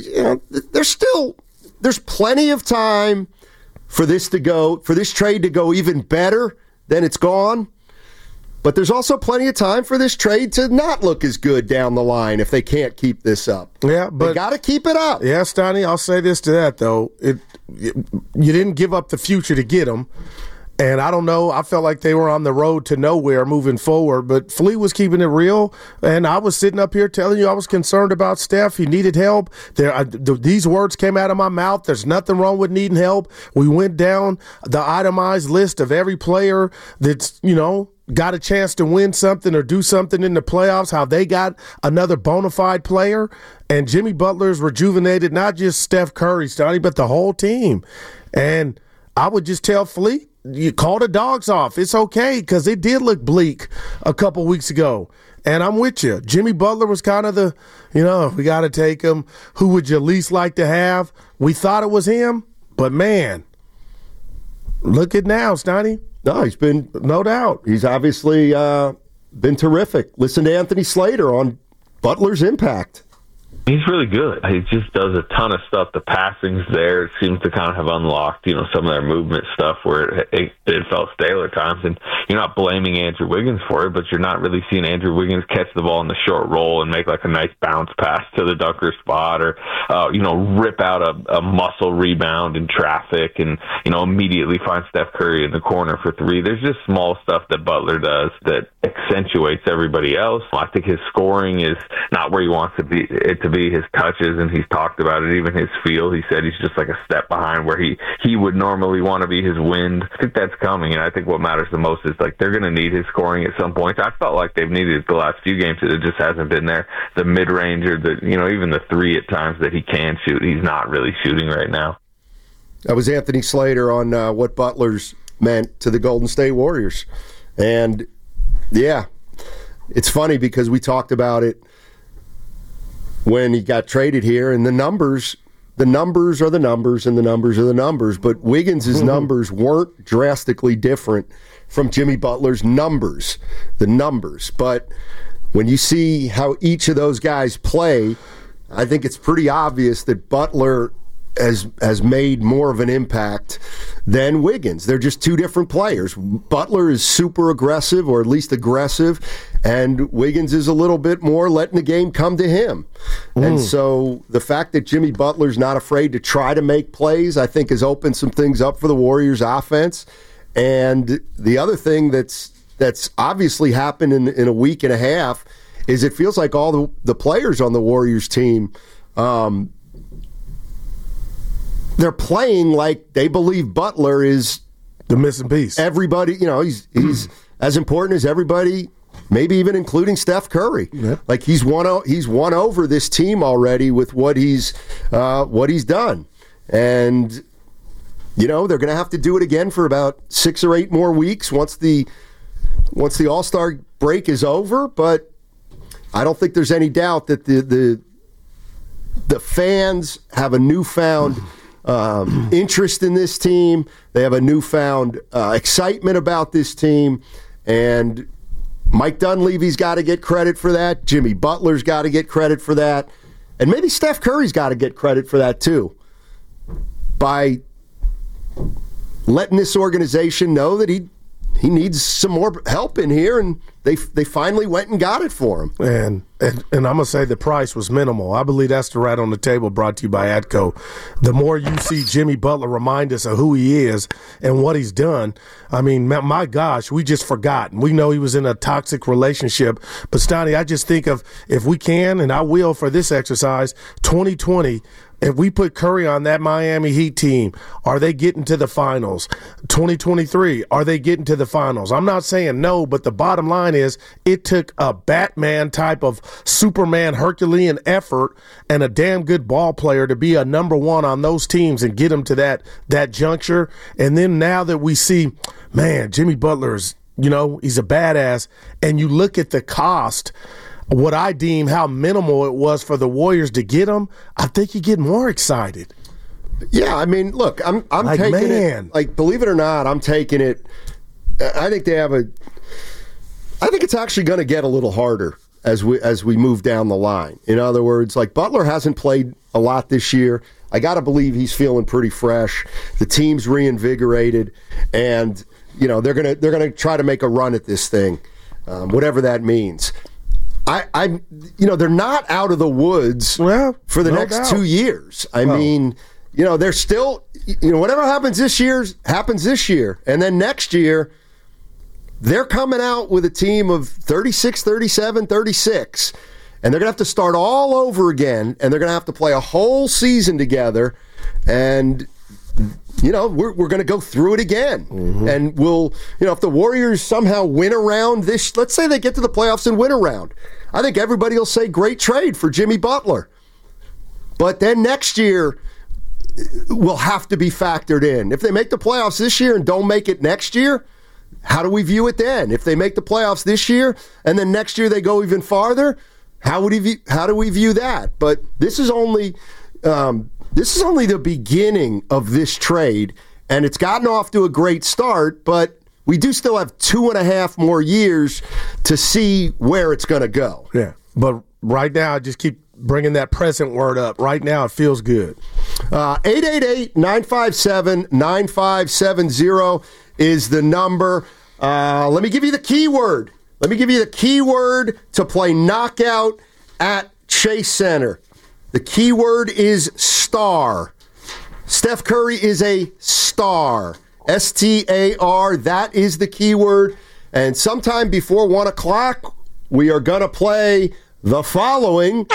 there's plenty of time for this trade to go even better than it's gone. But there's also plenty of time for this trade to not look as good down the line if they can't keep this up. Yeah, but they got to keep it up. Yeah, Steiny, I'll say this to that, though. You didn't give up the future to get him. And I don't know, I felt like they were on the road to nowhere moving forward, but Flea was keeping it real, and I was sitting up here telling you I was concerned about Steph. He needed help. These words came out of my mouth. There's nothing wrong with needing help. We went down the itemized list of every player that's, got a chance to win something or do something in the playoffs, how they got another bona fide player, and Jimmy Butler's rejuvenated not just Steph Curry, Steiny, but the whole team. And I would just tell Flea, you call the dogs off. It's okay, because it did look bleak a couple weeks ago. And I'm with you. Jimmy Butler was kind of the, we got to take him. Who would you least like to have? We thought it was him, but man, look at now, Steiny. No, he's been, no doubt. He's obviously been terrific. Listen to Anthony Slater on Butler's impact. He's really good. He just does a ton of stuff. The passing's there. It seems to kind of have unlocked, some of their movement stuff where it felt stale at times. And you're not blaming Andrew Wiggins for it, but you're not really seeing Andrew Wiggins catch the ball in the short roll and make like a nice bounce pass to the dunker spot or, rip out a muscle rebound in traffic and, immediately find Steph Curry in the corner for three. There's just small stuff that Butler does that accentuates everybody else. I think his scoring is not where he wants it to be his touches, and he's talked about it, even his feel. He said he's just like a step behind where he would normally want to be his wind. I think that's coming, and I think what matters the most is like they're going to need his scoring at some point. I felt like they've needed it the last few games. It just hasn't been there. The mid-range or even the three at times that he can shoot, he's not really shooting right now. That was Anthony Slater on what Butler's meant to the Golden State Warriors. And yeah, it's funny because we talked about it when he got traded here, and the numbers are the numbers, and the numbers are the numbers. But Wiggins' numbers weren't drastically different from Jimmy Butler's numbers, the numbers. But when you see how each of those guys play, I think it's pretty obvious that Butler has made more of an impact than Wiggins. They're just two different players. Butler is super aggressive, or at least aggressive, and Wiggins is a little bit more letting the game come to him. And so the fact that Jimmy Butler's not afraid to try to make plays, I think has opened some things up for the Warriors offense. And the other thing that's obviously happened in a week and a half is it feels like all the players on the Warriors team, they're playing like they believe Butler is the missing piece. Everybody, he's as important as everybody, maybe even including Steph Curry. Yep. Like he's won over this team already with what he's done. And they're going to have to do it again for about 6 or 8 more weeks once the All-Star break is over, but I don't think there's any doubt that the fans have a newfound interest in this team. They have a newfound excitement about this team, and Mike Dunleavy's got to get credit for that. Jimmy Butler's got to get credit for that, and maybe Steph Curry's got to get credit for that too, by letting this organization know that he needs some more help in here, and they finally went and got it for him. And I'm going to say the price was minimal. I believe that's the Right on the Table, brought to you by ATCO. The more you see Jimmy Butler remind us of who he is and what he's done, I mean, my gosh, we just forgotten. We know he was in a toxic relationship. But, Stoney, I just think of, if we can, and I will for this exercise, 2020, if we put Curry on that Miami Heat team, are they getting to the finals? 2023, are they getting to the finals? I'm not saying no, but the bottom line is it took a Batman type of Superman Herculean effort and a damn good ball player to be a number one on those teams and get them to that juncture. And then now that we see, man, Jimmy Butler's, he's a badass, and you look at the cost, what I deem how minimal it was for the Warriors to get him, I think you get more excited. Yeah, I mean, look, I'm like, taking it. Like, believe it or not, I'm taking it. I think I think it's actually going to get a little harder as we move down the line. In other words, like, Butler hasn't played a lot this year. I got to believe he's feeling pretty fresh. The team's reinvigorated, and they're gonna try to make a run at this thing, whatever that means. They're not out of the woods for the next 2 years. I mean, they're still, whatever happens this year, happens this year. And then next year, they're coming out with a team of 36, 37, 36. And they're going to have to start all over again. And they're going to have to play a whole season together. And we're going to go through it again. Mm-hmm. And we'll, if the Warriors somehow win around this, let's say they get to the playoffs and win around, I think everybody will say great trade for Jimmy Butler. But then next year will have to be factored in. If they make the playoffs this year and don't make it next year, how do we view it then? If they make the playoffs this year and then next year they go even farther, how do we view that? But this is only the beginning of this trade, and it's gotten off to a great start, but we do still have 2.5 more years to see where it's going to go. Yeah, but right now, I just keep bringing that present word up. Right now, it feels good. 888-957-9570 is the number. Let me give you the keyword. Let me give you the keyword to play knockout at Chase Center. The keyword is star. Steph Curry is a star. S-T-A-R. That is the keyword. And sometime before 1 o'clock, we are going to play the following.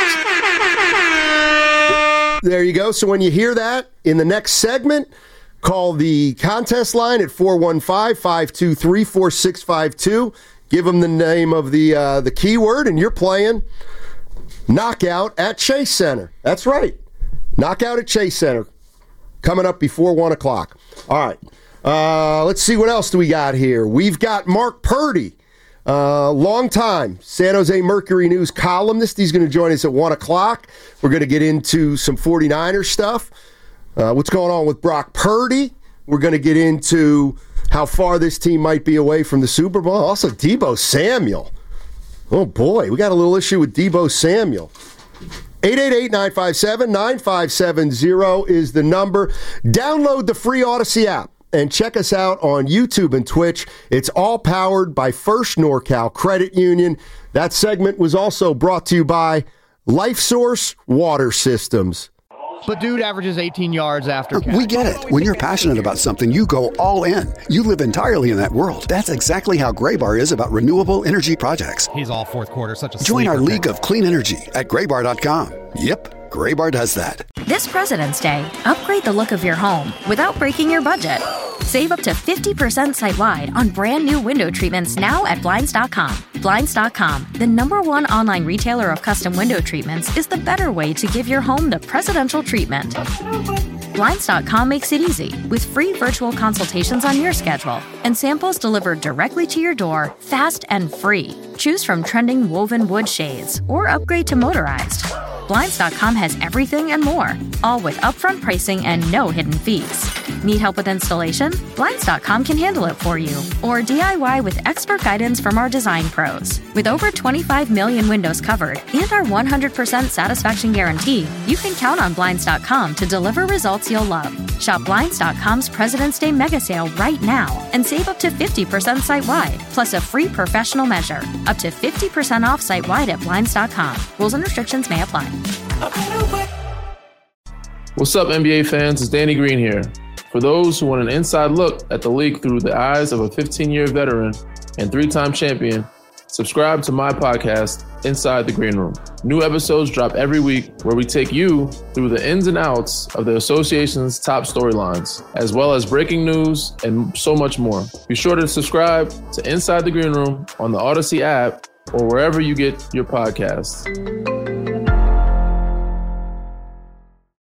There you go. So when you hear that in the next segment, call the contest line at 415-523-4652. Give them the name of the keyword, and you're playing Knockout at Chase Center. That's right. Knockout at Chase Center. Coming up before 1 o'clock. All right. Let's see, what else do we got here? We've got Mark Purdy, long-time San Jose Mercury News columnist. He's going to join us at 1 o'clock. We're going to get into some 49ers stuff. What's going on with Brock Purdy? We're going to get into how far this team might be away from the Super Bowl. Also, Deebo Samuel. Oh, boy, we got a little issue with Deebo Samuel. 888-957-9570 is the number. Download the free Odyssey app and check us out on YouTube and Twitch. It's all powered by First NorCal Credit Union. That segment was also brought to you by LifeSource Water Systems. But dude averages 18 yards after catch. We get it. When you're passionate about something, you go all in. You live entirely in that world. That's exactly how Graybar is about renewable energy projects. He's all fourth quarter, such a Join our League of Clean Energy at graybar.com. Yep, Graybar does that. This President's Day, upgrade the look of your home without breaking your budget. Save up to 50% site-wide on brand new window treatments now at Blinds.com. Blinds.com, the #1 online retailer of custom window treatments, is the better way to give your home the presidential treatment. Blinds.com makes it easy with free virtual consultations on your schedule and samples delivered directly to your door, fast and free. Choose from trending woven wood shades or upgrade to motorized. Blinds.com has everything and more, all with upfront pricing and no hidden fees. Need help with installation? Blinds.com can handle it for you. Or DIY with expert guidance from our design pros. With over 25 million windows covered and our 100% satisfaction guarantee, you can count on Blinds.com to deliver results you'll love. Shop Blinds.com's President's Day mega sale right now and save up to 50% site-wide, plus a free professional measure. Up to 50% off site-wide at Blinds.com. Rules and restrictions may apply. What's up, NBA fans? It's Danny Green here. For those who want an inside look at the league through the eyes of a 15-year veteran and 3-time champion, subscribe to my podcast, Inside the Green Room. New episodes drop every week where we take you through the ins and outs of the association's top storylines, as well as breaking news and so much more. Be sure to subscribe to Inside the Green Room on the Odyssey app or wherever you get your podcasts.